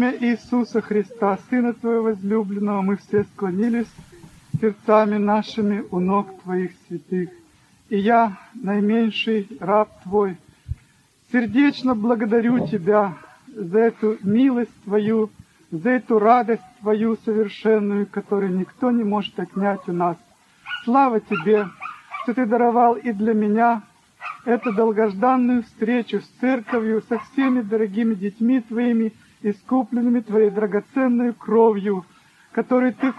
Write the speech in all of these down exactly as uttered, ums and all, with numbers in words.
имя Иисуса Христа, Сына Твоего возлюбленного, мы все склонились сердцами нашими у ног Твоих святых. И я, наименьший раб Твой, сердечно благодарю Тебя за эту милость Твою, за эту радость Твою совершенную, которую никто не может отнять у нас. Слава Тебе, что Ты даровал и для меня эту долгожданную встречу с Церковью, со всеми дорогими детьми Твоими, искупленными Твоей драгоценной кровью, которую Ты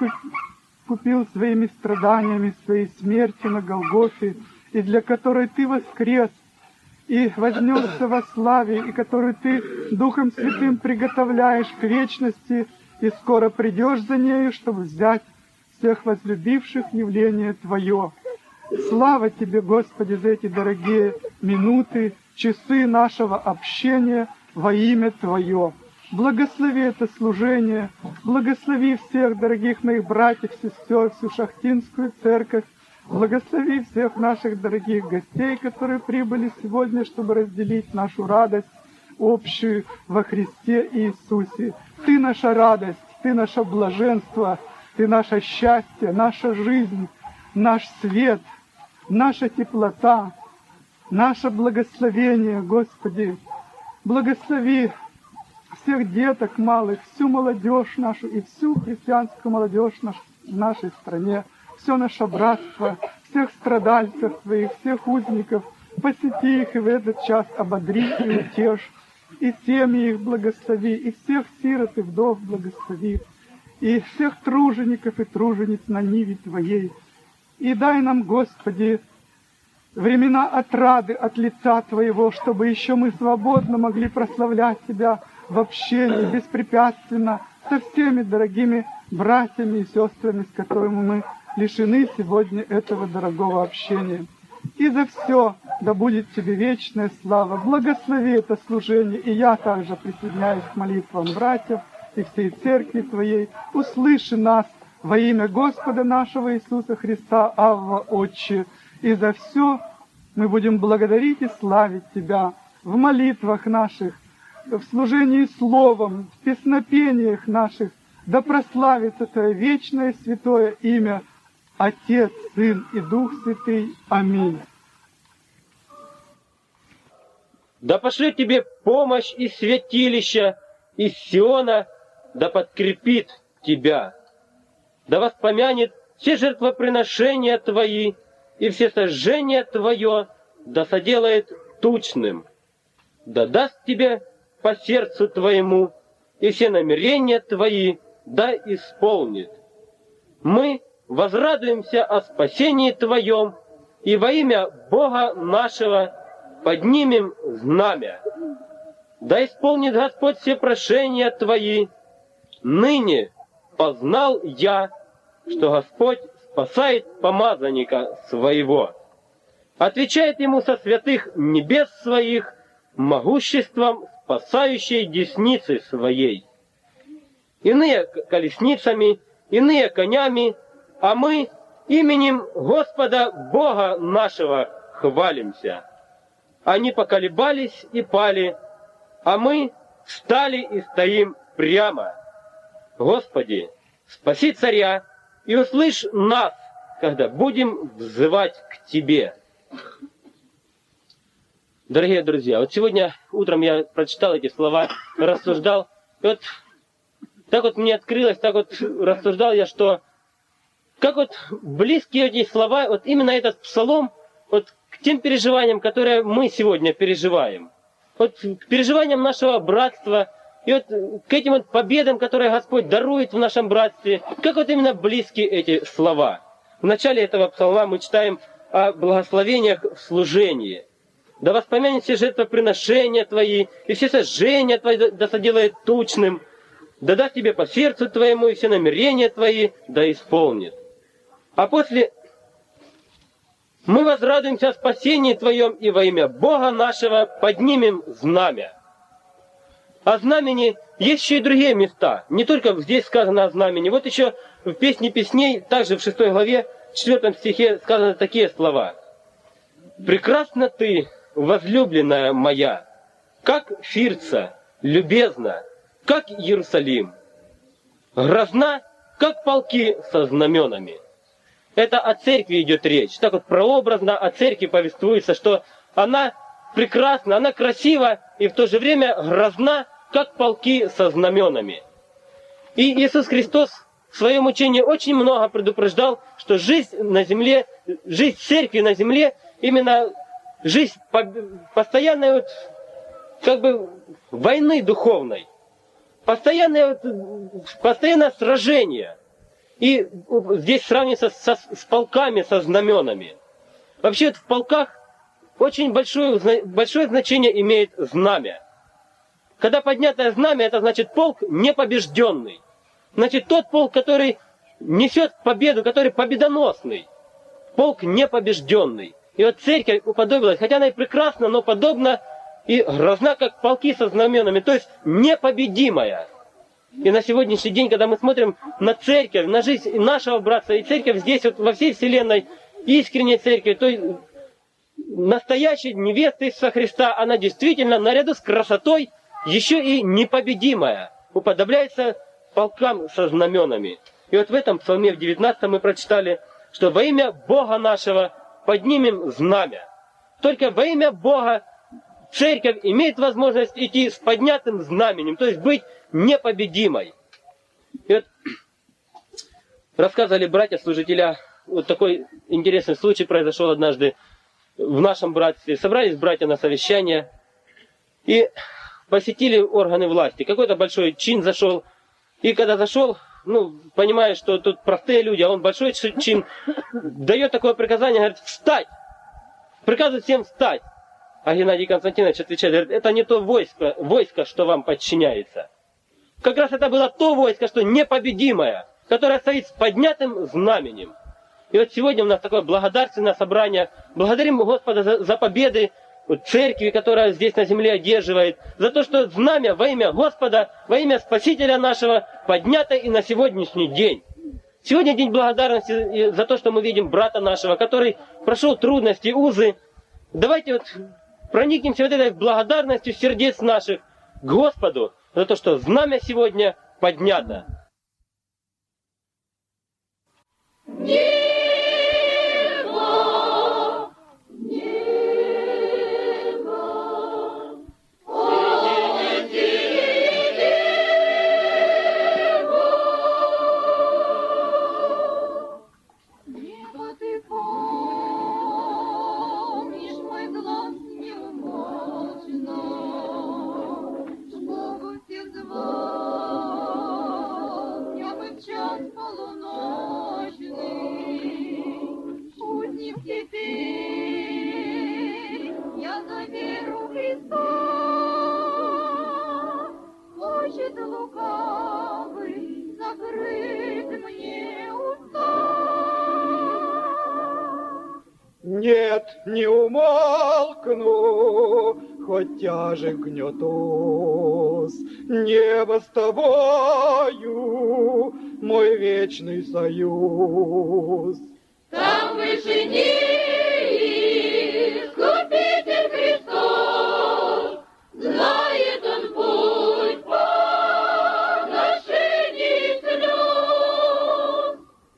купил своими страданиями, своей смертью на Голгофе, и для которой Ты воскрес и вознесся во славе, и которую Ты Духом Святым приготовляешь к вечности, и скоро придешь за нею, чтобы взять всех возлюбивших явление Твое. Слава Тебе, Господи, за эти дорогие минуты, часы нашего общения во имя Твое. Благослови это служение, благослови всех дорогих моих братьев, сестер, всю Шахтинскую церковь, благослови всех наших дорогих гостей, которые прибыли сегодня, чтобы разделить нашу радость общую во Христе Иисусе. Ты наша радость, Ты наше блаженство, Ты наше счастье, наша жизнь, наш свет, наша теплота, наше благословение, Господи. Благослови всех деток малых, всю молодежь нашу и всю христианскую молодежь в нашей стране, все наше братство, всех страдальцев Твоих, всех узников, посети их и в этот час ободри и утешь, и семьи их благослови, и всех сирот и вдов благослови, и всех тружеников и тружениц на ниве Твоей. И дай нам, Господи, времена отрады от лица Твоего, чтобы еще мы свободно могли прославлять Тебя в общении, беспрепятственно, со всеми дорогими братьями и сестрами, с которыми мы лишены сегодня этого дорогого общения. И за все да будет Тебе вечная слава. Благослови это служение, и я также присоединяюсь к молитвам братьев и всей церкви Твоей. Услыши нас во имя Господа нашего Иисуса Христа, Авва, Отче. И за все мы будем благодарить и славить Тебя в молитвах наших, в служении словом, в песнопениях наших. Да прославится Твое вечное святое имя, Отец, Сын и Дух Святый. Аминь. Да пошлет тебе помощь из святилища, из Сиона, да подкрепит тебя. Да воспомянет все жертвоприношения твои, и все сожжения твое, да соделает тучным. Да даст тебе по сердцу твоему, и все намерения твои да исполнит. Мы возрадуемся о спасении Твоем, и во имя Бога нашего поднимем знамя. Да исполнит Господь все прошения Твои. Ныне познал я, что Господь спасает помазанника Своего. Отвечает Ему со святых небес Своих могуществом спасающей десницы Своей. Иные колесницами, иные конями, а мы именем Господа Бога нашего хвалимся. Они поколебались и пали, а мы встали и стоим прямо. Господи, спаси царя и услышь нас, когда будем взывать к Тебе. Дорогие друзья, вот сегодня утром я прочитал эти слова, рассуждал, и вот так вот мне открылось, так вот рассуждал я, что как вот близкие эти слова, вот именно этот псалом, вот к тем переживаниям, которые мы сегодня переживаем. Вот к переживаниям нашего братства, и вот к этим вот победам, которые Господь дарует в нашем братстве, как вот именно близки эти слова. В начале этого псалма мы читаем о благословениях в служении. Да воспомянет все жертвоприношения Твои, и все сожжения Твои да соделает тучным, да даст Тебе по сердцу Твоему, и все намерения Твои да исполнит. А после мы возрадуемся о спасении Твоем, и во имя Бога нашего поднимем знамя. О знамени есть еще и другие места. Не только здесь сказано о знамени. Вот еще в Песне Песней, также в шестой главе, в четвертом стихе сказаны такие слова. «Прекрасна ты, возлюбленная моя, как Фирца, любезна, как Иерусалим, грозна, как полки со знаменами. Это о церкви идет речь. Так вот прообразно о церкви повествуется, что она прекрасна, она красива и в то же время грозна, как полки со знаменами. И Иисус Христос в своем учении очень много предупреждал, что жизнь на земле, жизнь церкви на земле, именно жизнь постоянной вот, как бы войны духовной, постоянное, постоянное сражение. И здесь сравнивается со, с полками, со знаменами. Вообще в полках очень большое, большое значение имеет знамя. Когда поднятое знамя, это значит полк непобежденный. Значит, тот полк, который несет победу, который победоносный. Полк непобежденный. И вот церковь уподобилась, хотя она и прекрасна, но подобна и грозна, как полки со знаменами, то есть непобедимая. И на сегодняшний день, когда мы смотрим на церковь, на жизнь нашего братства, и церковь здесь, вот во всей вселенной, искренней церкви, то есть настоящей невесты Иисуса Христа, она действительно, наряду с красотой, еще и непобедимая, уподобляется полкам со знаменами. И вот в этом псалме в девятнадцатом мы прочитали, что во имя Бога нашего поднимем знамя. Только во имя Бога церковь имеет возможность идти с поднятым знаменем, то есть быть непобедимой. И вот рассказывали братья-служителя, вот такой интересный случай произошел однажды в нашем братстве. Собрались братья на совещание и посетили органы власти. Какой-то большой чин зашел. И когда зашел, ну, понимая, что тут простые люди, а он большой чин, дает такое приказание, говорит, встать! Приказывает всем встать. А Геннадий Константинович отвечает, говорит, это не то войско, войско, что вам подчиняется. Как раз это было то войско, что непобедимое, которое стоит с поднятым знаменем. И вот сегодня у нас такое благодарственное собрание. Благодарим Господа за, за победы вот, церкви, которая здесь на земле одерживает, за то, что знамя во имя Господа, во имя Спасителя нашего поднято и на сегодняшний день. Сегодня день благодарности за то, что мы видим брата нашего, который прошел трудности, узы. Давайте вот проникнемся вот этой благодарностью сердец наших к Господу за то, что знамя сегодня поднято. Нет, не умолкну, хоть тяжек гнет уз, небо с тобою, мой вечный союз. Там в вышине Искупитель Христос, знает он путь поношений слез.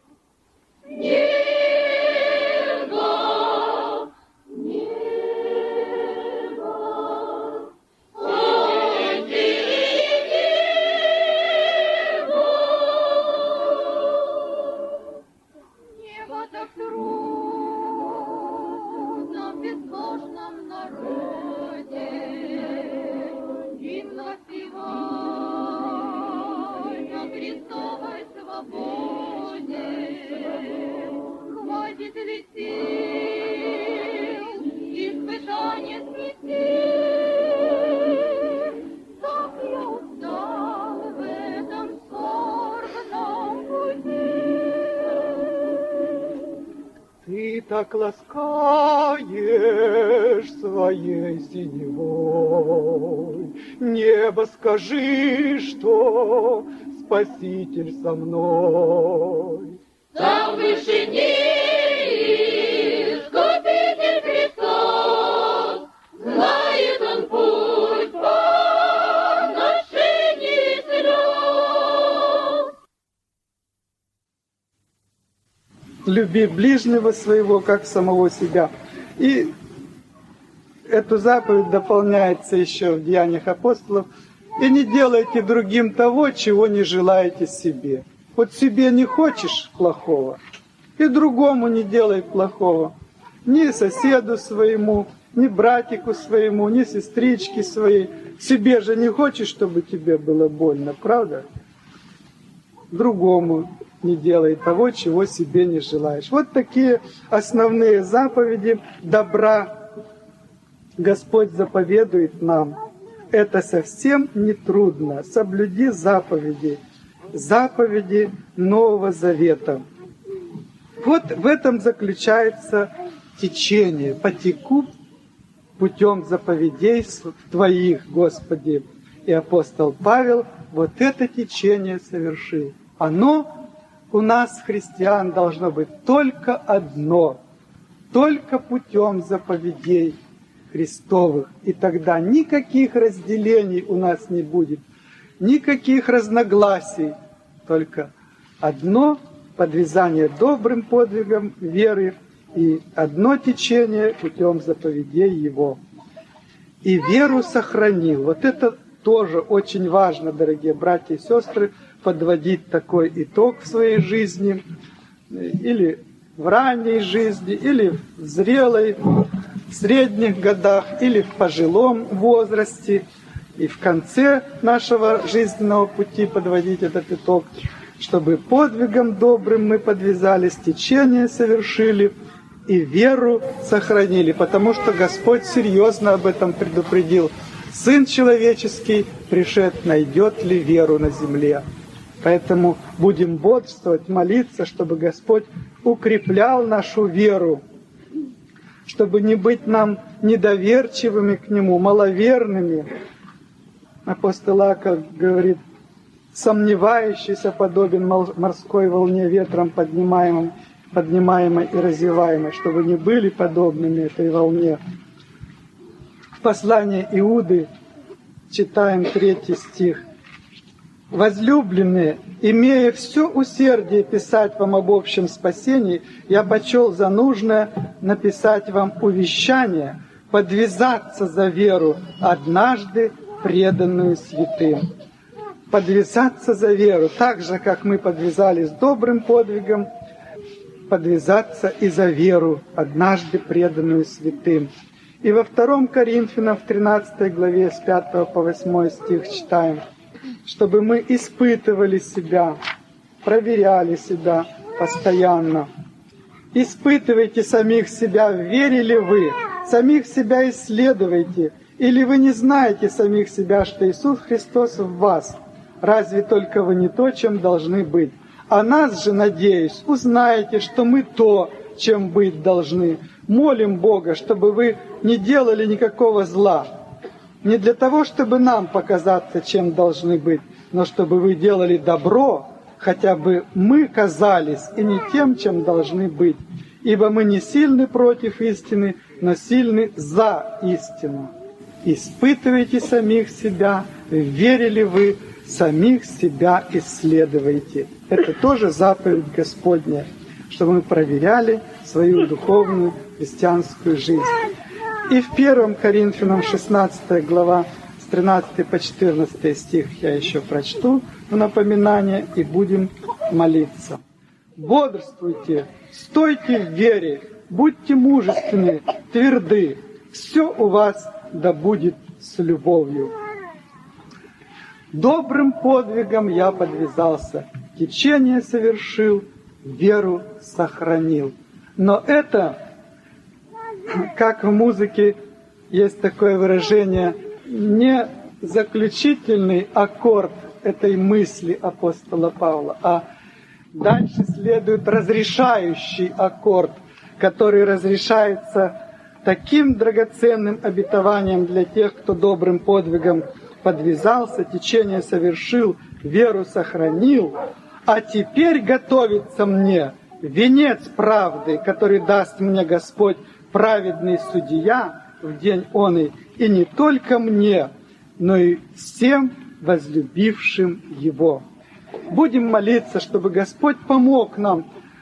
Небо, небо, солнце и небо. Небо так трудно в безбожном народе, гимн воспевай на Христовой свободе. Хватит ли сил испытания снести? Так я устал в этом скорбном пути. Ты так ласкаешь своей синевой, небо, скажи, что Спаситель со мной. Там в вышине Искупитель Христос, знает он путь поношений люби ближнего своего, как самого себя. И эту заповедь дополняется еще в Деяниях апостолов. И не делайте другим того, чего не желаете себе. Вот себе не хочешь плохого, и другому не делай плохого. Ни соседу своему, ни братику своему, ни сестричке своей. Себе же не хочешь, чтобы тебе было больно, правда? Другому не делай того, чего себе не желаешь. Вот такие основные заповеди добра Господь заповедует нам. Это совсем не трудно. Соблюди заповеди, заповеди Нового Завета. Вот в этом заключается течение. Потеку путем заповедей Твоих, Господи. И апостол Павел вот это течение совершил. Оно у нас, христиан, должно быть только одно. Только путем заповедей Христовых. И тогда никаких разделений у нас не будет. Никаких разногласий. Только одно подвязание добрым подвигом веры и одно течение путем заповедей Его. И веру сохранил. Вот это тоже очень важно, дорогие братья и сестры, подводить такой итог в своей жизни, или в ранней жизни, или в зрелой, в средних годах, или в пожилом возрасте, и в конце нашего жизненного пути подводить этот итог, чтобы подвигом добрым мы подвязались, течение совершили и веру сохранили, потому что Господь серьезно об этом предупредил. Сын человеческий, пришед, найдет ли веру на земле? Поэтому будем бодрствовать, молиться, чтобы Господь укреплял нашу веру, чтобы не быть нам недоверчивыми к Нему, маловерными. Апостол Иаков говорит: сомневающийся подобен морской волне, ветром поднимаемым, поднимаемой и развиваемой, чтобы не были подобными этой волне. В послании Иуды читаем третий стих. «Возлюбленные, имея все усердие писать вам об общем спасении, я почел за нужное написать вам увещание, подвязаться за веру, однажды преданную святым». Подвязаться за веру, так же, как мы подвязались добрым подвигом, подвязаться и за веру, однажды преданную святым. И во втором Коринфянам, в тринадцатой главе, с пятого по восьмой стих читаем, чтобы мы испытывали себя, проверяли себя постоянно. Испытывайте самих себя, верили ли вы, самих себя исследуйте, или вы не знаете самих себя, что Иисус Христос в вас. Разве только вы не то, чем должны быть? А нас же, надеюсь, узнаете, что мы то, чем быть должны. Молим Бога, чтобы вы не делали никакого зла. Не для того, чтобы нам показаться, чем должны быть, но чтобы вы делали добро, хотя бы мы казались и не тем, чем должны быть. Ибо мы не сильны против истины, но сильны за истину. Испытывайте самих себя, верили вы, самих себя исследуйте. Это тоже заповедь Господня, чтобы мы проверяли свою духовную христианскую жизнь. И в первом Коринфянам, шестнадцатая глава, с тринадцатого по четырнадцатый стих я еще прочту в напоминание и будем молиться. «Бодрствуйте, стойте в вере, будьте мужественны, тверды, все у вас да будет с любовью. Добрым подвигом я подвязался, течение совершил, веру сохранил». Но это, как в музыке есть такое выражение, не заключительный аккорд этой мысли апостола Павла, а дальше следует разрешающий аккорд, который разрешается таким драгоценным обетованием для тех, кто добрым подвигом подвязался, течение совершил, веру сохранил, а теперь готовится мне венец правды, который даст мне Господь, праведный судья, в день оный, и не только мне, но и всем возлюбившим Его. Будем молиться, чтобы Господь помог нам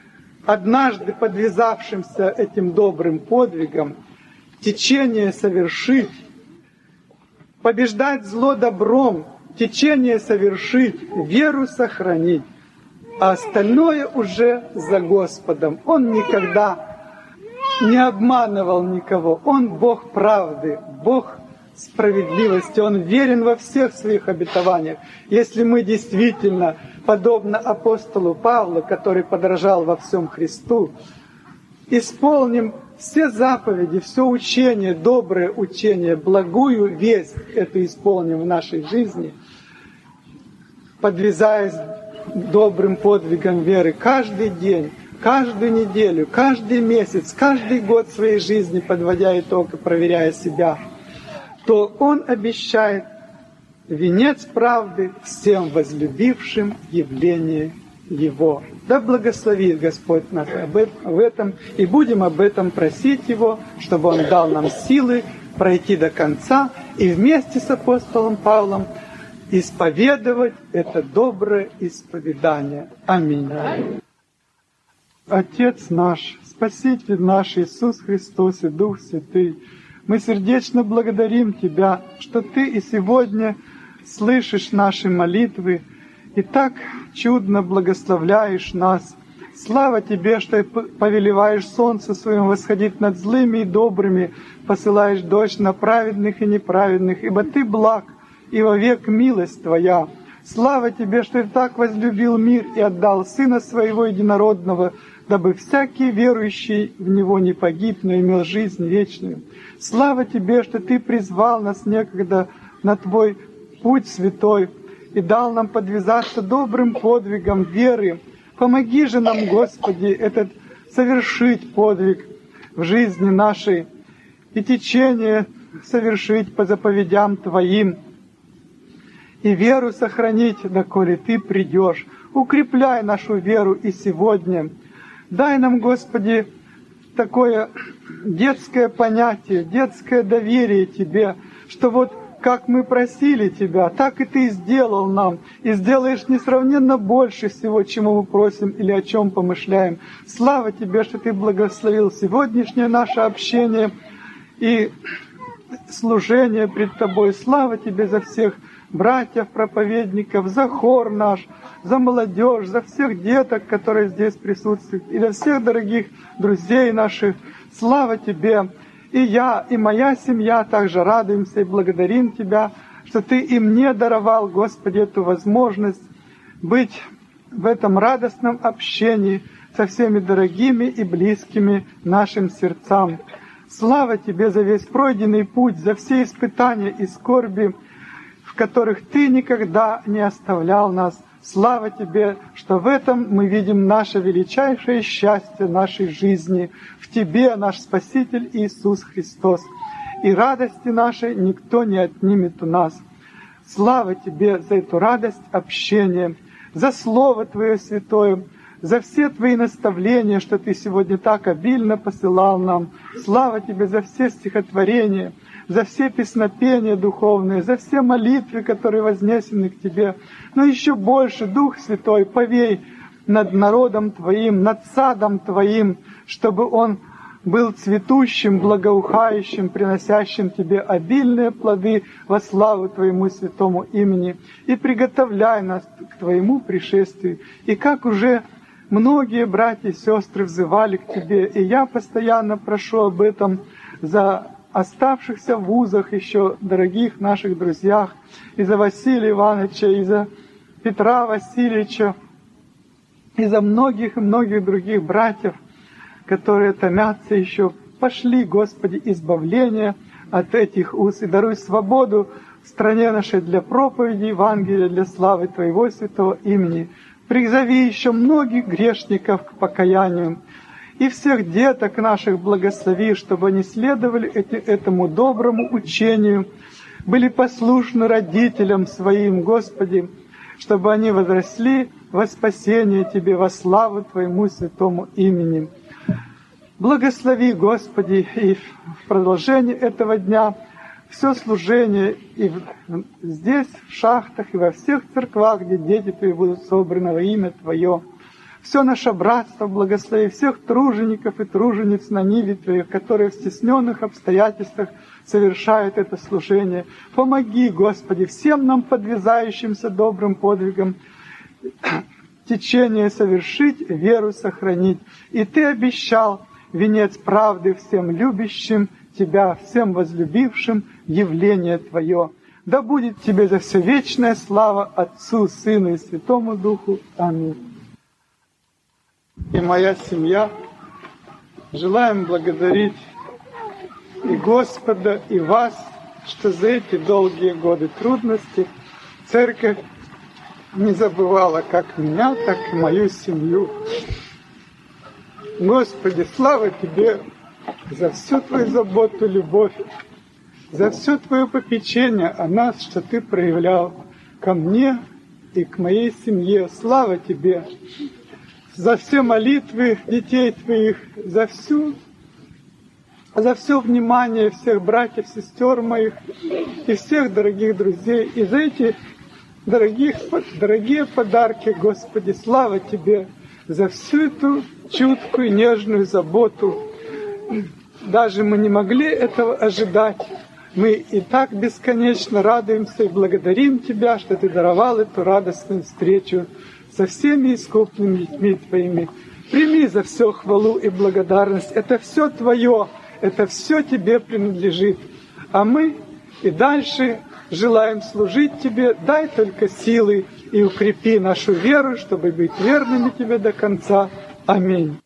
однажды подвязавшимся этим добрым подвигом, течение совершить, побеждать зло добром, течение совершить, веру сохранить, а остальное уже за Господом. Он никогда не обманывал никого. Он Бог правды, Бог справедливости. Он верен во всех своих обетованиях. Если мы действительно, подобно апостолу Павлу, который подражал во всем Христу, исполним все заповеди, все учение, доброе учение, благую весть эту исполним в нашей жизни, подвязаясь добрым подвигом веры каждый день, каждую неделю, каждый месяц, каждый год своей жизни, подводя итог и проверяя себя, то Он обещает венец правды всем возлюбившим явление Его. Да благословит Господь нас в этом, и будем об этом просить Его, чтобы Он дал нам силы пройти до конца и вместе с апостолом Павлом исповедовать это доброе исповедание. Аминь. Отец наш, Спаситель наш Иисус Христос и Дух Святый, мы сердечно благодарим Тебя, что Ты и сегодня слышишь наши молитвы и так чудно благословляешь нас. Слава Тебе, что повелеваешь солнце своим восходить над злыми и добрыми, посылаешь дождь на праведных и неправедных, ибо Ты благ, и вовек милость Твоя. Слава Тебе, что Ты так возлюбил мир и отдал Сына Своего Единородного, дабы всякий верующий в Него не погиб, но имел жизнь вечную. Слава Тебе, что Ты призвал нас некогда на Твой путь святой и дал нам подвязаться добрым подвигом веры. Помоги же нам, Господи, этот совершить подвиг в жизни нашей и течение совершить по заповедям Твоим, и веру сохранить, доколе Ты придешь. Укрепляй нашу веру и сегодня. Дай нам, Господи, такое детское понятие, детское доверие Тебе, что вот как мы просили Тебя, так и Ты сделал нам, и сделаешь несравненно больше всего, чему мы просим или о чем помышляем. Слава Тебе, что Ты благословил сегодняшнее наше общение и служение пред Тобой. Слава Тебе за всех братьев, проповедников, за хор наш, за молодежь, за всех деток, которые здесь присутствуют, и за всех дорогих друзей наших. Слава Тебе! И я, и моя семья также радуемся и благодарим Тебя, что Ты и мне даровал, Господи, эту возможность быть в этом радостном общении со всеми дорогими и близкими нашим сердцам. Слава Тебе за весь пройденный путь, за все испытания и скорби, в которых Ты никогда не оставлял нас. Слава Тебе, что в этом мы видим наше величайшее счастье нашей жизни. В Тебе, наш Спаситель Иисус Христос. И радости нашей никто не отнимет у нас. Слава Тебе за эту радость общения, за Слово Твое святое, за все Твои наставления, что Ты сегодня так обильно посылал нам. Слава Тебе за все стихотворения, за все песнопения духовные, за все молитвы, которые вознесены к Тебе. Но еще больше, Дух Святой, повей над народом Твоим, над садом Твоим, чтобы он был цветущим, благоухающим, приносящим Тебе обильные плоды во славу Твоему святому имени. И приготовляй нас к Твоему пришествию. И как уже многие братья и сестры взывали к Тебе, и я постоянно прошу об этом за оставшихся в вузах еще дорогих наших друзьях, и за Василия Ивановича, и за Петра Васильевича, и за многих и многих других братьев, которые томятся еще. Пошли, Господи, избавление от этих уз, и даруй свободу в стране нашей для проповеди Евангелия, для славы Твоего святого имени. Призови еще многих грешников к покаянию, и всех деток наших благослови, чтобы они следовали эти, этому доброму учению, были послушны родителям своим, Господи, чтобы они возросли во спасение Тебе, во славу Твоему святому имени. Благослови, Господи, и в продолжении этого дня все служение и здесь, в шахтах, и во всех церквах, где дети Твои будут собраны во имя Твое. все наше братство, благослови всех тружеников и тружениц на ниве Твоих, которые в стесненных обстоятельствах совершают это служение. Помоги, Господи, всем нам, подвязающимся добрым подвигом, течение совершить, веру сохранить. И Ты обещал венец правды всем любящим Тебя, всем возлюбившим явление Твое. Да будет Тебе за все вечная слава Отцу, Сыну и Святому Духу. Аминь. И моя семья желаем благодарить и Господа, и вас, что за эти долгие годы трудностей Церковь не забывала как меня, так и мою семью. Господи, слава Тебе за всю Твою заботу, любовь, за все Твое попечение о нас, что Ты проявлял ко мне и к моей семье. Слава Тебе за все молитвы детей Твоих, за всю, за все внимание всех братьев, сестер моих и всех дорогих друзей, и за эти дорогих, дорогие подарки, Господи, слава Тебе за всю эту чуткую, нежную заботу. Даже мы не могли этого ожидать. Мы и так бесконечно радуемся и благодарим Тебя, что Ты даровал эту радостную встречу со всеми искупными детьми Твоими. Прими за все хвалу и благодарность. Это все Твое, это все Тебе принадлежит. А мы и дальше желаем служить Тебе. Дай только силы и укрепи нашу веру, чтобы быть верными Тебе до конца. Аминь.